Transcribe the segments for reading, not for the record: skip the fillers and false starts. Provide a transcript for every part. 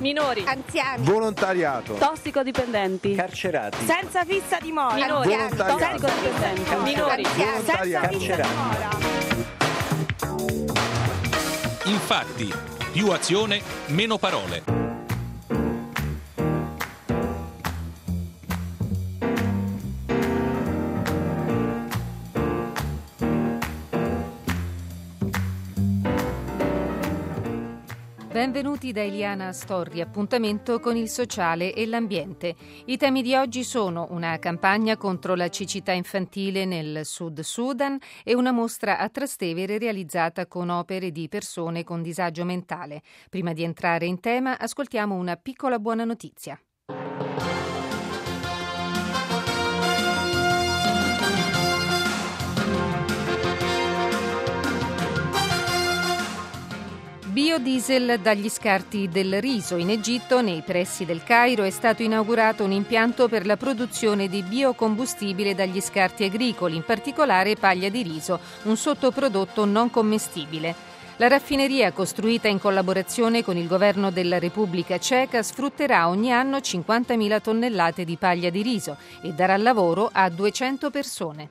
minori, anziani, volontariato, tossicodipendenti, carcerati, senza fissa dimora, minori, volontariato, tossicodipendenti, minori, senza fissa carcerati. dimora. Infatti, più azione, meno parole. Benvenuti da Eliana Storri, appuntamento con il sociale e l'ambiente. I temi di oggi sono una campagna contro la cecità infantile nel Sud Sudan e una mostra a Trastevere realizzata con opere di persone con disagio mentale. Prima di entrare in tema, ascoltiamo una piccola buona notizia. Biodiesel dagli scarti del riso. In Egitto, nei pressi del Cairo, è stato inaugurato un impianto per la produzione di biocombustibile dagli scarti agricoli, in particolare paglia di riso, un sottoprodotto non commestibile. La raffineria, costruita in collaborazione con il governo della Repubblica Ceca, sfrutterà ogni anno 50.000 tonnellate di paglia di riso e darà lavoro a 200 persone.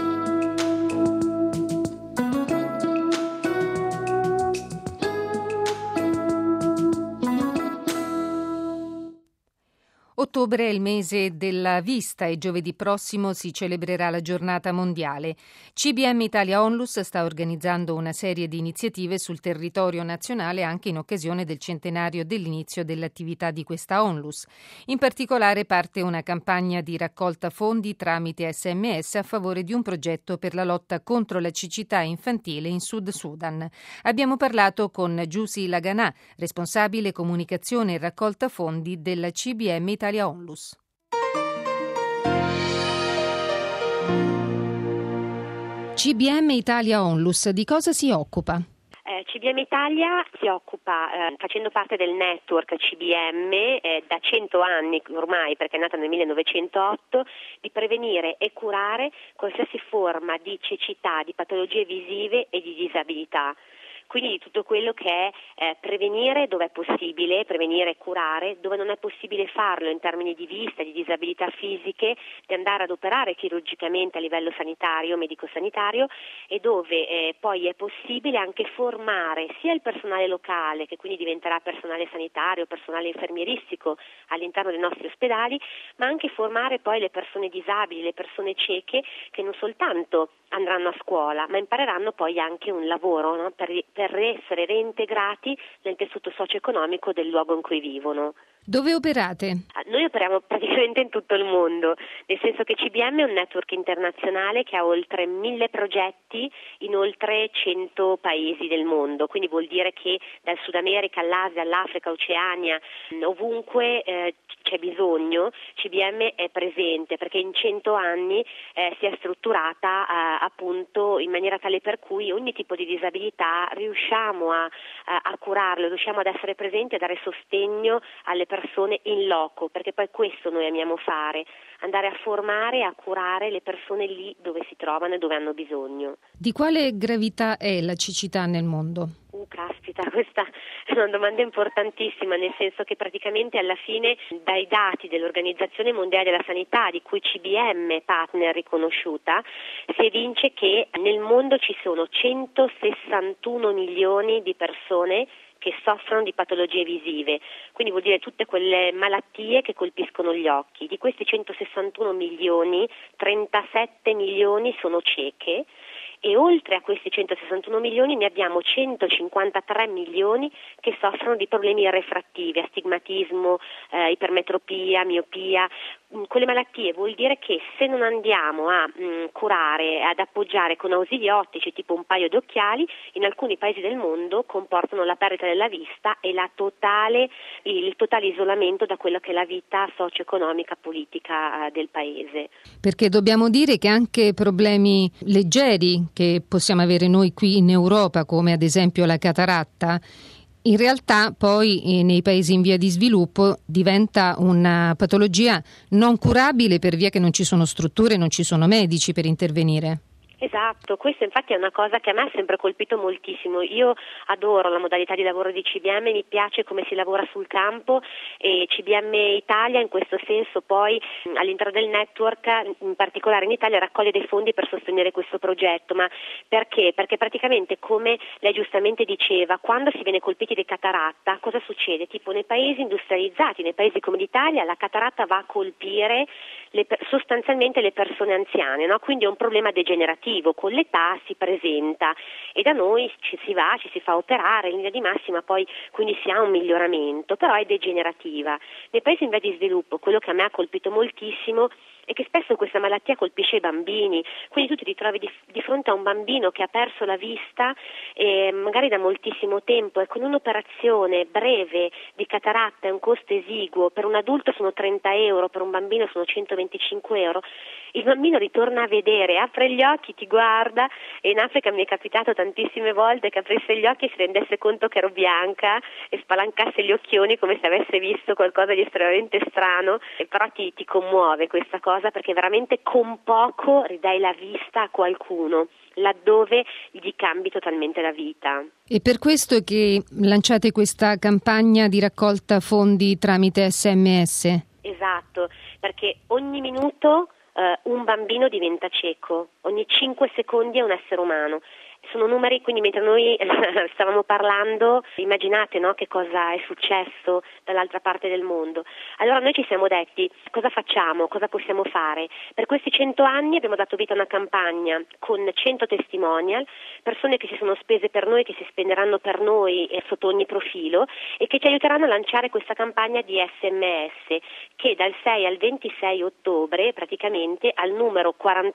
Ottobre è il mese della vista e giovedì prossimo si celebrerà la giornata mondiale. CBM Italia Onlus sta organizzando una serie di iniziative sul territorio nazionale anche in occasione del centenario dell'inizio dell'attività di questa Onlus. In particolare parte una campagna di raccolta fondi tramite SMS a favore di un progetto per la lotta contro la cecità infantile in Sud Sudan. Abbiamo parlato con Giusy Laganà, responsabile comunicazione e raccolta fondi della CBM Italia Onlus. CBM Italia Onlus di cosa si occupa? CBM Italia si occupa, facendo parte del network CBM da 100 anni ormai, perché è nata nel 1908, di prevenire e curare qualsiasi forma di cecità, di patologie visive e di disabilità. Quindi di tutto quello che è prevenire dove è possibile, prevenire e curare, dove non è possibile farlo in termini di vista, di disabilità fisiche, di andare ad operare chirurgicamente a livello sanitario, medico-sanitario, e dove poi è possibile anche formare sia il personale locale, che quindi diventerà personale sanitario, personale infermieristico all'interno dei nostri ospedali, ma anche formare poi le persone disabili, le persone cieche, che non soltanto andranno a scuola, ma impareranno poi anche un lavoro, no? per essere reintegrati nel tessuto socio-economico del luogo in cui vivono. Dove operate? Noi operiamo praticamente in tutto il mondo, nel senso che CBM è un network internazionale che ha oltre 1.000 progetti in oltre 100 paesi del mondo, quindi vuol dire che dal Sud America all'Asia, all'Africa, Oceania, ovunque c'è bisogno, CBM è presente, perché in 100 anni si è strutturata appunto in maniera tale per cui ogni tipo di disabilità riusciamo a curarlo, riusciamo ad essere presenti, a dare sostegno alle persone in loco, perché poi questo noi amiamo fare, andare a formare e a curare le persone lì dove si trovano e dove hanno bisogno. Di quale gravità è la cecità nel mondo? Caspita, questa è una domanda importantissima, nel senso che praticamente alla fine dai dati dell'Organizzazione Mondiale della Sanità, di cui CBM è partner riconosciuta, si evince che nel mondo ci sono 161 milioni di persone che soffrono di patologie visive, quindi vuol dire tutte quelle malattie che colpiscono gli occhi. Di questi 161 milioni, 37 milioni sono cieche, e oltre a questi 161 milioni ne abbiamo 153 milioni che soffrono di problemi refrattivi, astigmatismo, ipermetropia, miopia. Quelle malattie vuol dire che se non andiamo a curare, ad appoggiare con ausili ottici tipo un paio di occhiali, in alcuni paesi del mondo comportano la perdita della vista e il totale isolamento da quella che è la vita socio-economica politica del paese. Perché dobbiamo dire che anche problemi leggeri che possiamo avere noi qui in Europa, come ad esempio la cataratta, in realtà poi nei paesi in via di sviluppo diventa una patologia non curabile per via che non ci sono strutture, non ci sono medici per intervenire. Esatto, questa infatti è una cosa che a me ha sempre colpito moltissimo. Io adoro la modalità di lavoro di CBM, mi piace come si lavora sul campo e CBM Italia in questo senso poi all'interno del network, in particolare in Italia, raccoglie dei fondi per sostenere questo progetto. Ma perché? Perché praticamente, come lei giustamente diceva, quando si viene colpiti di cataratta, cosa succede? Tipo nei paesi industrializzati, nei paesi come l'Italia, la cataratta va a colpire sostanzialmente le persone anziane, no? Quindi è un problema degenerativo. Con l'età si presenta e da noi ci si fa operare in linea di massima, poi quindi si ha un miglioramento, però è degenerativa. Nei paesi in via di sviluppo, quello che a me ha colpito moltissimo è che spesso questa malattia colpisce i bambini, quindi tu ti ritrovi di fronte a un bambino che ha perso la vista magari da moltissimo tempo e con un'operazione breve di cataratta è un costo esiguo, per un adulto sono 30 euro, per un bambino sono 125 euro, il bambino ritorna a vedere, apre gli occhi, ti guarda e in Africa mi è capitato tantissime volte che aprisse gli occhi e si rendesse conto che ero bianca e spalancasse gli occhioni come se avesse visto qualcosa di estremamente strano, però ti commuove questa cosa perché veramente con poco ridai la vista a qualcuno laddove gli cambi totalmente la vita. E per questo è che lanciate questa campagna di raccolta fondi tramite SMS? Esatto, perché ogni minuto un bambino diventa cieco, ogni 5 secondi è un essere umano. Sono numeri, quindi mentre noi stavamo parlando, immaginate, no, che cosa è successo dall'altra parte del mondo. Allora noi ci siamo detti, cosa facciamo, cosa possiamo fare? Per questi 100 anni abbiamo dato vita a una campagna con 100 testimonial, persone che si sono spese per noi, che si spenderanno per noi sotto ogni profilo e che ci aiuteranno a lanciare questa campagna di SMS che dal 6 al 26 ottobre praticamente al numero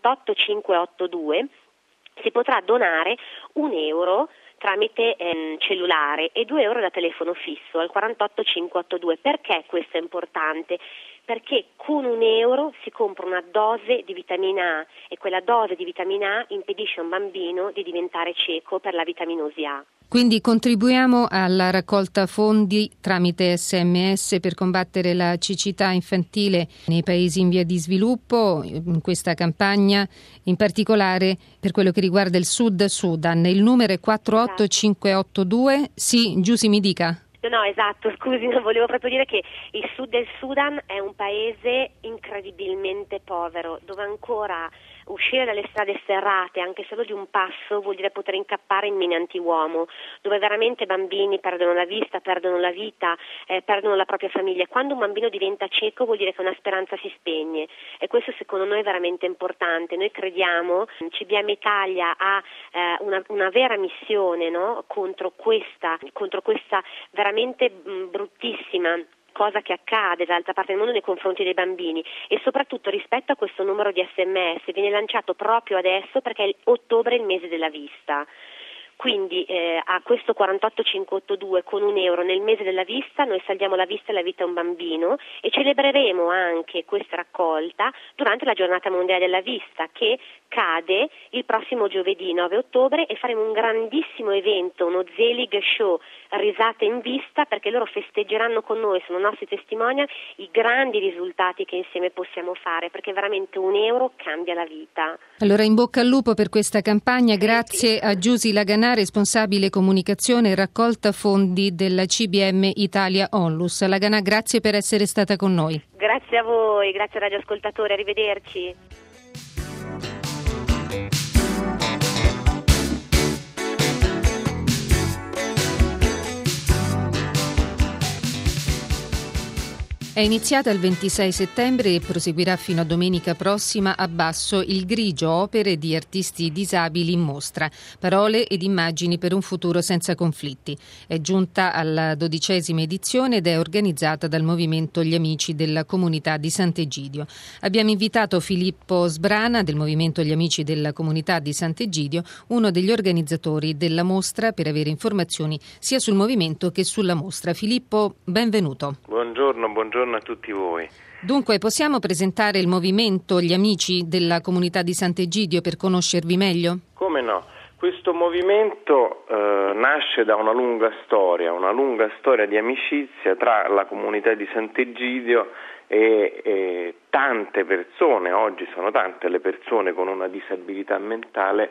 48582 si potrà donare €1 tramite cellulare e €2 da telefono fisso al 48582. Perché questo è importante? Perché con €1 si compra una dose di vitamina A e quella dose di vitamina A impedisce a un bambino di diventare cieco per la vitaminosi A. Quindi contribuiamo alla raccolta fondi tramite SMS per combattere la cecità infantile nei paesi in via di sviluppo, in questa campagna in particolare per quello che riguarda il Sud Sudan. Il numero è 48582. Sì, Giusy mi dica. No, esatto, scusi, non volevo proprio dire che il sud del Sudan è un paese incredibilmente povero, dove ancora uscire dalle strade sterrate, anche solo di un passo, vuol dire poter incappare in mine antiuomo, dove veramente bambini perdono la vista, perdono la vita, perdono la propria famiglia. Quando un bambino diventa cieco vuol dire che una speranza si spegne e questo secondo noi è veramente importante. Noi crediamo, CBM Italia ha una vera missione, no? contro questa veramente bruttissima cosa che accade dall'altra parte del mondo nei confronti dei bambini e soprattutto rispetto a questo numero di SMS viene lanciato proprio adesso perché ottobre è il mese della vista. Quindi a questo 48582 con €1 nel mese della vista noi salviamo la vista e la vita a un bambino e celebreremo anche questa raccolta durante la giornata mondiale della vista che cade il prossimo giovedì 9 ottobre e faremo un grandissimo evento, uno Zelig Show, risate in vista perché loro festeggeranno con noi, sono nostri testimonial, i grandi risultati che insieme possiamo fare perché veramente €1 cambia la vita. Allora in bocca al lupo per questa campagna, grazie a Giusy Laganà, responsabile comunicazione e raccolta fondi della CBM Italia Onlus. Laganà, grazie per essere stata con noi. Grazie a voi, grazie radioascoltatori, arrivederci. È iniziata il 26 settembre e proseguirà fino a domenica prossima a Basso il Grigio, opere di artisti disabili in mostra, parole ed immagini per un futuro senza conflitti. È giunta alla 12ª edizione ed è organizzata dal Movimento Gli Amici della Comunità di Sant'Egidio. Abbiamo invitato Filippo Sbrana del Movimento Gli Amici della Comunità di Sant'Egidio, uno degli organizzatori della mostra, per avere informazioni sia sul movimento che sulla mostra. Filippo, benvenuto. Buongiorno a tutti voi. Dunque, possiamo presentare il movimento Gli Amici della Comunità di Sant'Egidio per conoscervi meglio? Come no? Questo movimento nasce da una lunga storia di amicizia tra la comunità di Sant'Egidio e tante persone. Oggi sono tante le persone con una disabilità mentale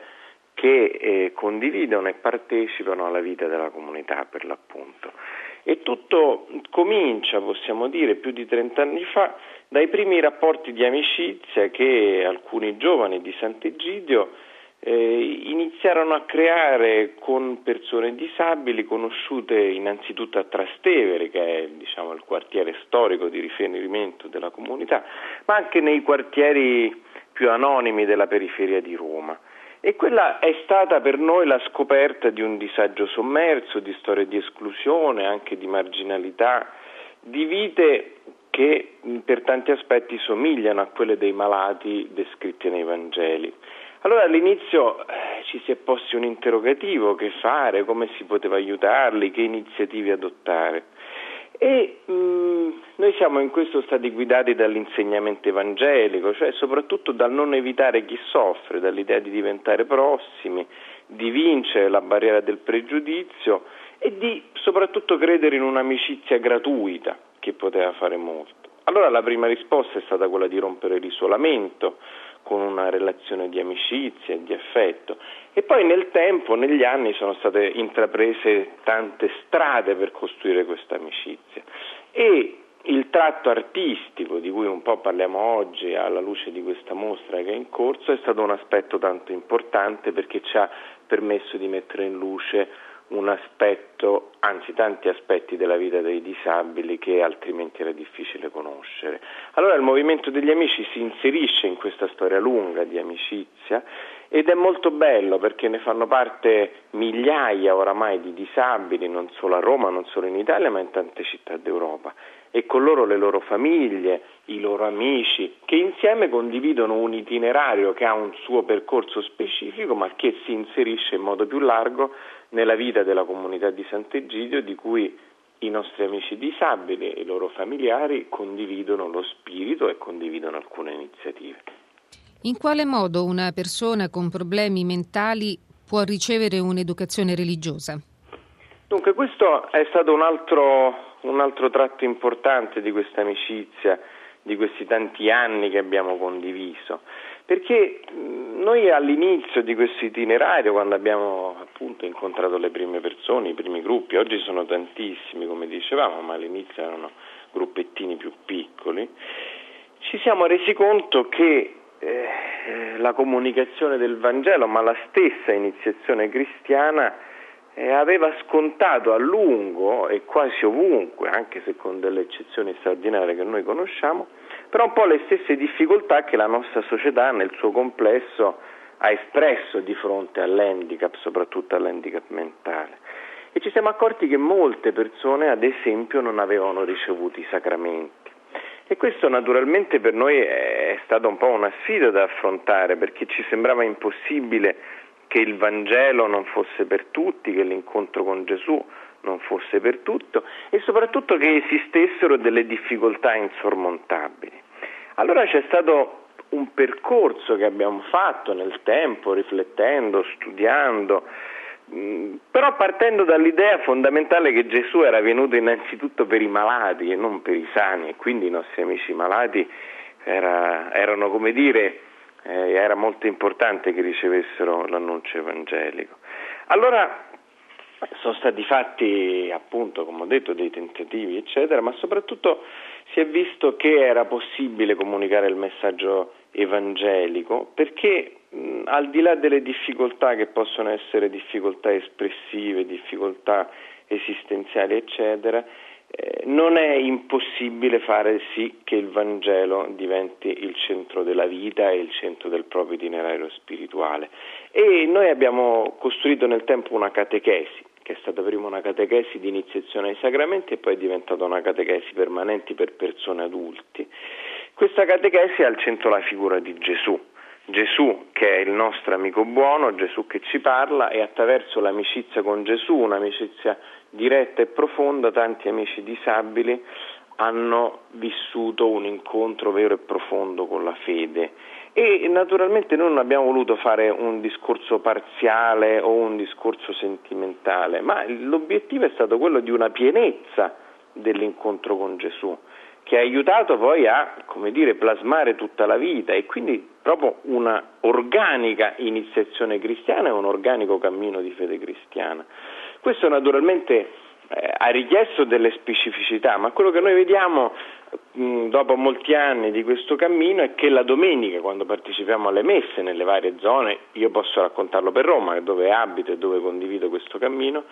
che condividono e partecipano alla vita della comunità, per l'appunto. E tutto comincia, possiamo dire, più di 30 anni fa, dai primi rapporti di amicizia che alcuni giovani di Sant'Egidio iniziarono a creare con persone disabili conosciute innanzitutto a Trastevere, che è il quartiere storico di riferimento della comunità, ma anche nei quartieri più anonimi della periferia di Roma. E quella è stata per noi la scoperta di un disagio sommerso, di storie di esclusione, anche di marginalità, di vite che per tanti aspetti somigliano a quelle dei malati descritti nei Vangeli. Allora all'inizio ci si è posti un interrogativo: che fare, come si poteva aiutarli, che iniziative adottare. E noi siamo in questo stati guidati dall'insegnamento evangelico, cioè soprattutto dal non evitare chi soffre, dall'idea di diventare prossimi, di vincere la barriera del pregiudizio e di soprattutto credere in un'amicizia gratuita che poteva fare molto. Allora la prima risposta è stata quella di rompere l'isolamento con una relazione di amicizia e di affetto, e poi nel tempo, negli anni, sono state intraprese tante strade per costruire questa amicizia, e il tratto artistico di cui un po' parliamo oggi alla luce di questa mostra che è in corso è stato un aspetto tanto importante, perché ci ha permesso di mettere in luce un aspetto, anzi tanti aspetti della vita dei disabili che altrimenti era difficile conoscere. Allora il movimento degli amici si inserisce in questa storia lunga di amicizia, ed è molto bello perché ne fanno parte migliaia oramai di disabili, non solo a Roma, non solo in Italia, ma in tante città d'Europa, e con loro le loro famiglie, i loro amici, che insieme condividono un itinerario che ha un suo percorso specifico, ma che si inserisce in modo più largo nella vita della comunità di Sant'Egidio, di cui i nostri amici disabili e i loro familiari condividono lo spirito e condividono alcune iniziative. In quale modo una persona con problemi mentali può ricevere un'educazione religiosa? Dunque, questo è stato un altro tratto importante di questa amicizia, di questi tanti anni che abbiamo condiviso, perché noi all'inizio di questo itinerario, quando abbiamo appunto incontrato le prime persone, i primi gruppi, oggi sono tantissimi come dicevamo, ma all'inizio erano gruppettini più piccoli, ci siamo resi conto che la comunicazione del Vangelo, ma la stessa iniziazione cristiana, aveva scontato a lungo e quasi ovunque, anche se con delle eccezioni straordinarie che noi conosciamo, però un po' le stesse difficoltà che la nostra società nel suo complesso ha espresso di fronte all'handicap, soprattutto all'handicap mentale. E ci siamo accorti che molte persone, ad esempio, non avevano ricevuto i sacramenti. E questo naturalmente per noi è stata un po' una sfida da affrontare, perché ci sembrava impossibile che il Vangelo non fosse per tutti, che l'incontro con Gesù non fosse per tutto, e soprattutto che esistessero delle difficoltà insormontabili. Allora c'è stato un percorso che abbiamo fatto nel tempo, riflettendo, studiando, però partendo dall'idea fondamentale che Gesù era venuto innanzitutto per i malati e non per i sani, e quindi i nostri amici malati erano come dire, era molto importante che ricevessero l'annuncio evangelico. Allora sono stati fatti, appunto, come ho detto, dei tentativi, eccetera, ma soprattutto si è visto che era possibile comunicare il messaggio evangelico, perché al di là delle difficoltà che possono essere difficoltà espressive, difficoltà esistenziali, eccetera, non è impossibile fare sì che il Vangelo diventi il centro della vita e il centro del proprio itinerario spirituale. E noi abbiamo costruito nel tempo una catechesi, che è stata prima una catechesi di iniziazione ai sacramenti e poi è diventata una catechesi permanente per persone adulti. Questa catechesi ha al centro la figura di Gesù. Gesù che è il nostro amico buono, Gesù che ci parla, e attraverso l'amicizia con Gesù, un'amicizia diretta e profonda, tanti amici disabili hanno vissuto un incontro vero e profondo con la fede, E naturalmente noi non abbiamo voluto fare un discorso parziale o un discorso sentimentale, ma l'obiettivo è stato quello di una pienezza dell'incontro con Gesù, che ha aiutato poi a, plasmare tutta la vita, e quindi proprio una organica iniziazione cristiana e un organico cammino di fede cristiana. Questo naturalmente ha richiesto delle specificità, ma quello che noi vediamo dopo molti anni di questo cammino è che la domenica, quando partecipiamo alle messe nelle varie zone, io posso raccontarlo per Roma, dove abito e dove condivido questo cammino,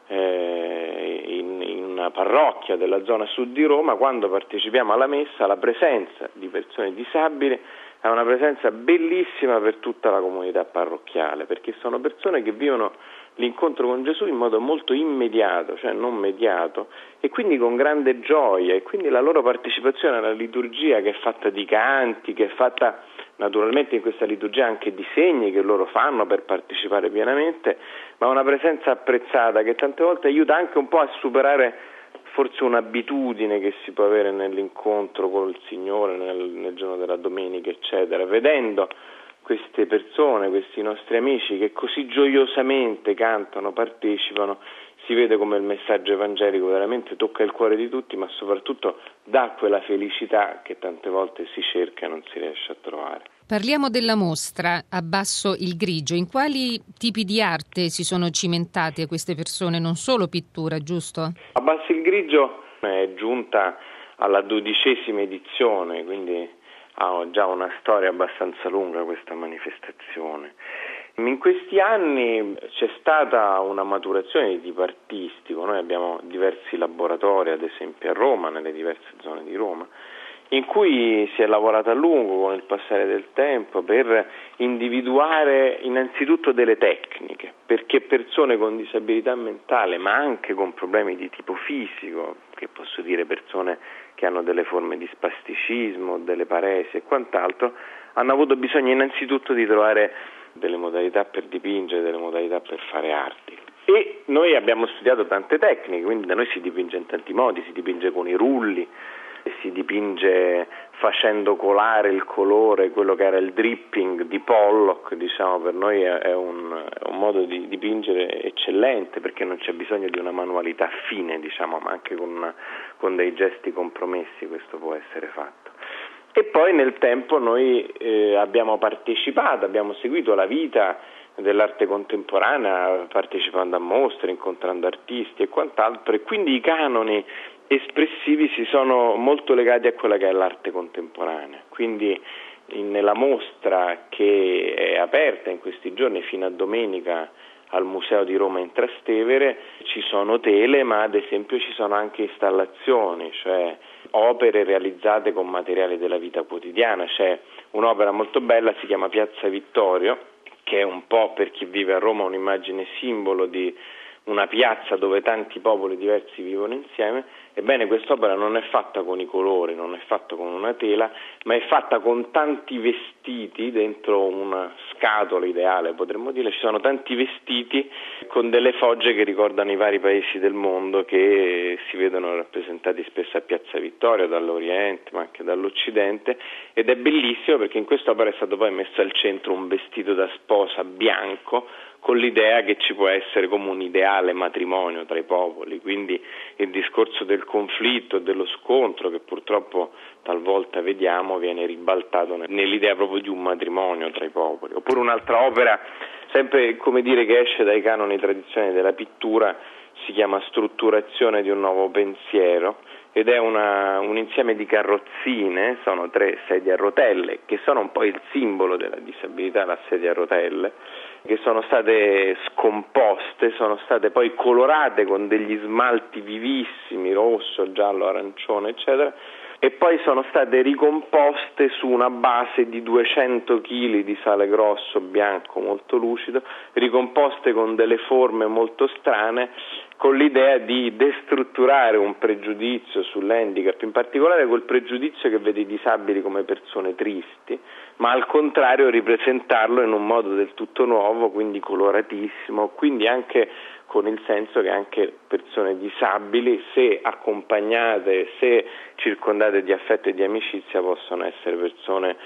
in una parrocchia della zona sud di Roma, quando partecipiamo alla messa, la presenza di persone disabili è una presenza bellissima per tutta la comunità parrocchiale, perché sono persone che vivono l'incontro con Gesù in modo molto immediato, cioè non mediato, e quindi con grande gioia, e quindi la loro partecipazione alla liturgia, che è fatta di canti, che è fatta naturalmente in questa liturgia anche di segni che loro fanno per partecipare pienamente, ma una presenza apprezzata che tante volte aiuta anche un po' a superare forse un'abitudine che si può avere nell'incontro con il Signore nel giorno della domenica, eccetera, vedendo queste persone, questi nostri amici che così gioiosamente cantano, partecipano, si vede come il messaggio evangelico veramente tocca il cuore di tutti, ma soprattutto dà quella felicità che tante volte si cerca e non si riesce a trovare. Parliamo della mostra Abbasso il grigio. In quali tipi di arte si sono cimentate queste persone? Non solo pittura, giusto? Abbasso il grigio è giunta alla 12ª edizione, quindi ha già una storia abbastanza lunga questa manifestazione. In questi anni c'è stata una maturazione di tipo artistico, noi abbiamo diversi laboratori, ad esempio a Roma, nelle diverse zone di Roma, in cui si è lavorato a lungo con il passare del tempo per individuare innanzitutto delle tecniche, perché persone con disabilità mentale, ma anche con problemi di tipo fisico, che posso dire persone che hanno delle forme di spasticismo, delle paresi e quant'altro, hanno avuto bisogno innanzitutto di trovare delle modalità per dipingere, delle modalità per fare arti. E noi abbiamo studiato tante tecniche, quindi da noi si dipinge in tanti modi, si dipinge con i rulli, si dipinge facendo colare il colore, quello che era il dripping di Pollock, diciamo, per noi è un modo di dipingere eccellente, perché non c'è bisogno di una manualità fine, diciamo, ma anche con dei gesti compromessi questo può essere fatto. E poi nel tempo noi abbiamo partecipato, abbiamo seguito la vita dell'arte contemporanea, partecipando a mostre, incontrando artisti e quant'altro, e quindi i canoni espressivi si sono molto legati a quella che è l'arte contemporanea. Quindi nella mostra che è aperta in questi giorni fino a domenica al Museo di Roma in Trastevere ci sono tele, ma ad esempio ci sono anche installazioni, cioè opere realizzate con materiali della vita quotidiana. C'è un'opera molto bella, si chiama Piazza Vittorio, che è un po', per chi vive a Roma, un'immagine simbolo di una piazza dove tanti popoli diversi vivono insieme. Ebbene, quest'opera non è fatta con i colori, non è fatta con una tela, ma è fatta con tanti vestiti dentro una scatola ideale, potremmo dire. Ci sono tanti vestiti con delle fogge che ricordano i vari paesi del mondo, che si vedono rappresentati spesso a Piazza Vittorio, dall'Oriente ma anche dall'Occidente, ed è bellissimo perché in quest'opera è stato poi messo al centro un vestito da sposa bianco, con l'idea che ci può essere come un ideale matrimonio tra i popoli, quindi il discorso del conflitto, dello scontro che purtroppo talvolta vediamo viene ribaltato nell'idea proprio di un matrimonio tra i popoli. Oppure un'altra opera, sempre che esce dai canoni tradizionali della pittura, si chiama Strutturazione di un nuovo pensiero, ed è un insieme di carrozzine, sono 3 sedie a rotelle, che sono un po' il simbolo della disabilità, la sedia a rotelle, che sono state scomposte, sono state poi colorate con degli smalti vivissimi, rosso, giallo, arancione, eccetera, e poi sono state ricomposte su una base di 200 kg di sale grosso bianco molto lucido, ricomposte con delle forme molto strane, con l'idea di destrutturare un pregiudizio sull'handicap, in particolare quel pregiudizio che vede i disabili come persone tristi, ma al contrario ripresentarlo in un modo del tutto nuovo, quindi coloratissimo, quindi anche con il senso che anche persone disabili, se accompagnate, se circondate di affetto e di amicizia, possono essere persone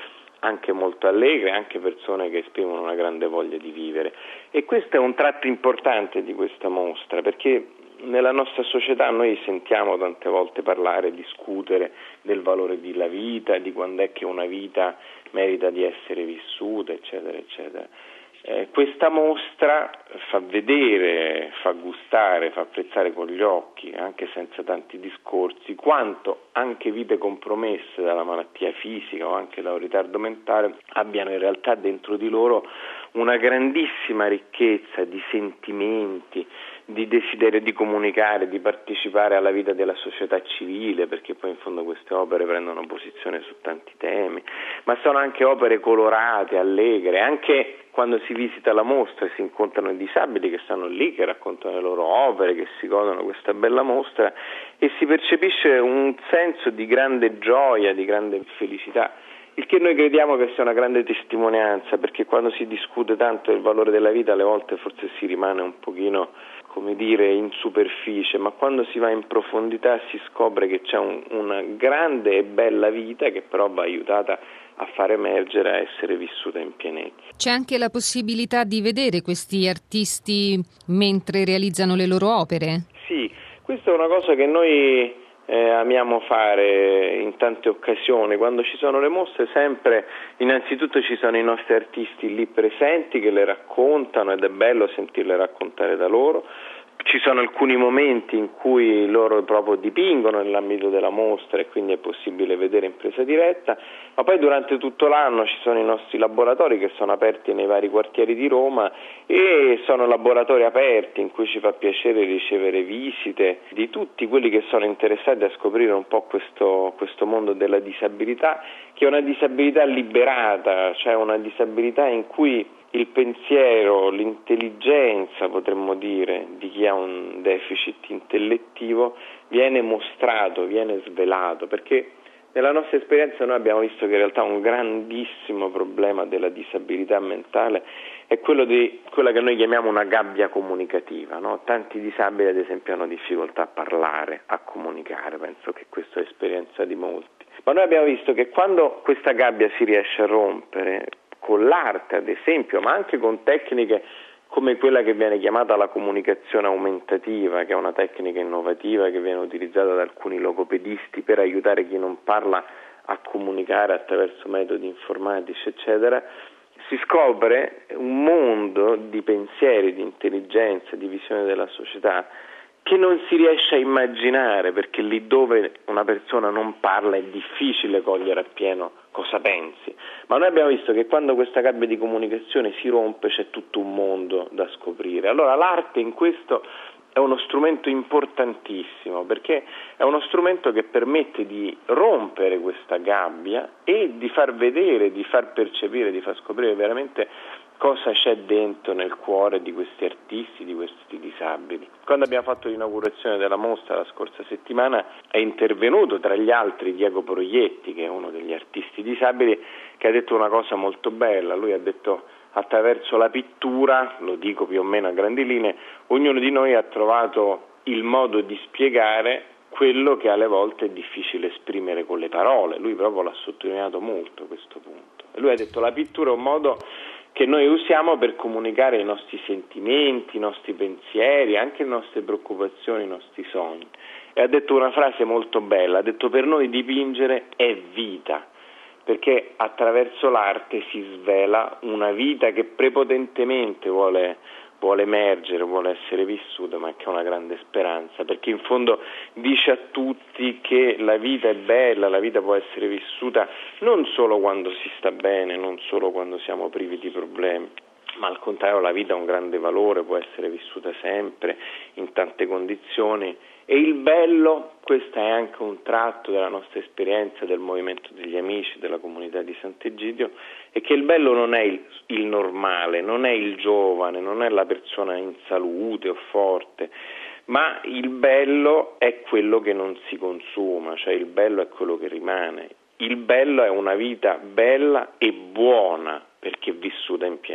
anche molto allegre, anche persone che esprimono una grande voglia di vivere. E questo è un tratto importante di questa mostra, perché nella nostra società noi sentiamo tante volte parlare, discutere del valore della vita, di quando è che una vita merita di essere vissuta, eccetera, eccetera. Questa mostra fa vedere, fa gustare, fa apprezzare con gli occhi, anche senza tanti discorsi, quanto anche vite compromesse dalla malattia fisica o anche da un ritardo mentale abbiano in realtà dentro di loro una grandissima ricchezza di sentimenti, di desiderio di comunicare, di partecipare alla vita della società civile, perché poi in fondo queste opere prendono posizione su tanti temi, ma sono anche opere colorate, allegre, anche quando si visita la mostra si incontrano i disabili che stanno lì, che raccontano le loro opere, che si godono questa bella mostra e si percepisce un senso di grande gioia, di grande felicità. Il che noi crediamo che sia una grande testimonianza, perché quando si discute tanto del valore della vita alle volte forse si rimane un pochino, come dire, in superficie, ma quando si va in profondità si scopre che c'è una grande e bella vita che però va aiutata a far emergere, a essere vissuta in pienezza. C'è anche la possibilità di vedere questi artisti mentre realizzano le loro opere? Sì, questa è una cosa che noi amiamo fare in tante occasioni. Quando ci sono le mostre sempre innanzitutto ci sono i nostri artisti lì presenti che le raccontano ed è bello sentirle raccontare da loro. Ci sono alcuni momenti in cui loro proprio dipingono nell'ambito della mostra e quindi è possibile vedere in presa diretta, ma poi durante tutto l'anno ci sono i nostri laboratori che sono aperti nei vari quartieri di Roma e sono laboratori aperti in cui ci fa piacere ricevere visite di tutti quelli che sono interessati a scoprire un po' questo mondo della disabilità, che è una disabilità liberata, cioè una disabilità in cui il pensiero, l'intelligenza, potremmo dire, di chi ha un deficit intellettivo viene mostrato, viene svelato, perché nella nostra esperienza noi abbiamo visto che in realtà un grandissimo problema della disabilità mentale è quello di quella che noi chiamiamo una gabbia comunicativa, no? Tanti disabili ad esempio hanno difficoltà a parlare, a comunicare, penso che questa è esperienza di molti. Ma noi abbiamo visto che quando questa gabbia si riesce a rompere, con l'arte ad esempio, ma anche con tecniche come quella che viene chiamata la comunicazione aumentativa, che è una tecnica innovativa che viene utilizzata da alcuni logopedisti per aiutare chi non parla a comunicare attraverso metodi informatici, eccetera, si scopre un mondo di pensieri, di intelligenza, di visione della società che non si riesce a immaginare, perché lì dove una persona non parla è difficile cogliere appieno cosa pensi. Ma noi abbiamo visto che quando questa gabbia di comunicazione si rompe c'è tutto un mondo da scoprire. Allora l'arte in questo è uno strumento importantissimo, perché è uno strumento che permette di rompere questa gabbia e di far vedere, di far percepire, di far scoprire veramente cosa c'è dentro nel cuore di questi artisti, di questi disabili. Quando abbiamo fatto l'inaugurazione della mostra la scorsa settimana è intervenuto tra gli altri Diego Proietti, che è uno degli artisti disabili, che ha detto una cosa molto bella. Lui ha detto: attraverso la pittura, lo dico più o meno a grandi linee, ognuno di noi ha trovato il modo di spiegare quello che alle volte è difficile esprimere con le parole. Lui proprio l'ha sottolineato molto questo punto. E lui ha detto: la pittura è un modo che noi usiamo per comunicare i nostri sentimenti, i nostri pensieri, anche le nostre preoccupazioni, i nostri sogni. E ha detto una frase molto bella, ha detto: per noi dipingere è vita, perché attraverso l'arte si svela una vita che prepotentemente vuole emergere, vuole essere vissuta, ma che ha una grande speranza, perché in fondo dice a tutti che la vita è bella, la vita può essere vissuta non solo quando si sta bene, non solo quando siamo privi di problemi, ma al contrario la vita ha un grande valore, può essere vissuta sempre, in tante condizioni. E il bello, questo è anche un tratto della nostra esperienza del movimento degli amici, della comunità di Sant'Egidio, è che il bello non è il normale, non è il giovane, non è la persona in salute o forte, ma il bello è quello che non si consuma, cioè il bello è quello che rimane. Il bello è una vita bella e buona perché vissuta in pienezza.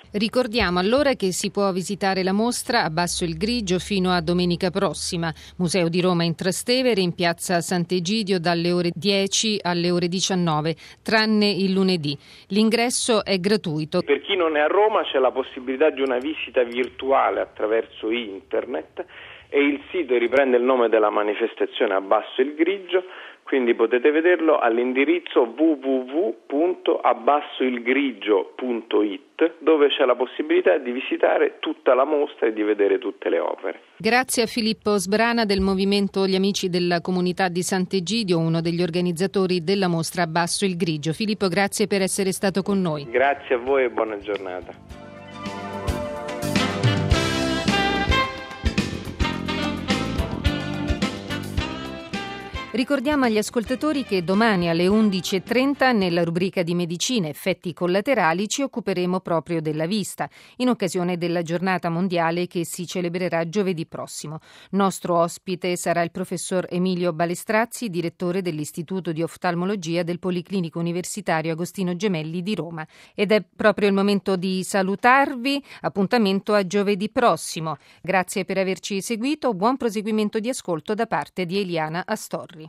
Ricordiamo allora che si può visitare la mostra Abbasso il Grigio fino a domenica prossima. Museo di Roma in Trastevere, in piazza Sant'Egidio dalle ore 10 alle ore 19, tranne il lunedì. L'ingresso è gratuito. Per chi non è a Roma c'è la possibilità di una visita virtuale attraverso internet e il sito riprende il nome della manifestazione Abbasso il Grigio, quindi potete vederlo all'indirizzo www.abbassoilgrigio.it, dove c'è la possibilità di visitare tutta la mostra e di vedere tutte le opere. Grazie a Filippo Sbrana del movimento Gli Amici della Comunità di Sant'Egidio, uno degli organizzatori della mostra Abbasso il Grigio. Filippo, grazie per essere stato con noi. Grazie a voi e buona giornata. Ricordiamo agli ascoltatori che domani alle 11.30 nella rubrica di Medicina Effetti Collaterali ci occuperemo proprio della vista, in occasione della giornata mondiale che si celebrerà giovedì prossimo. Nostro ospite sarà il professor Emilio Balestrazzi, direttore dell'Istituto di Oftalmologia del Policlinico Universitario Agostino Gemelli di Roma. Ed è proprio il momento di salutarvi, appuntamento a giovedì prossimo. Grazie per averci seguito, buon proseguimento di ascolto da parte di Eliana Astorri.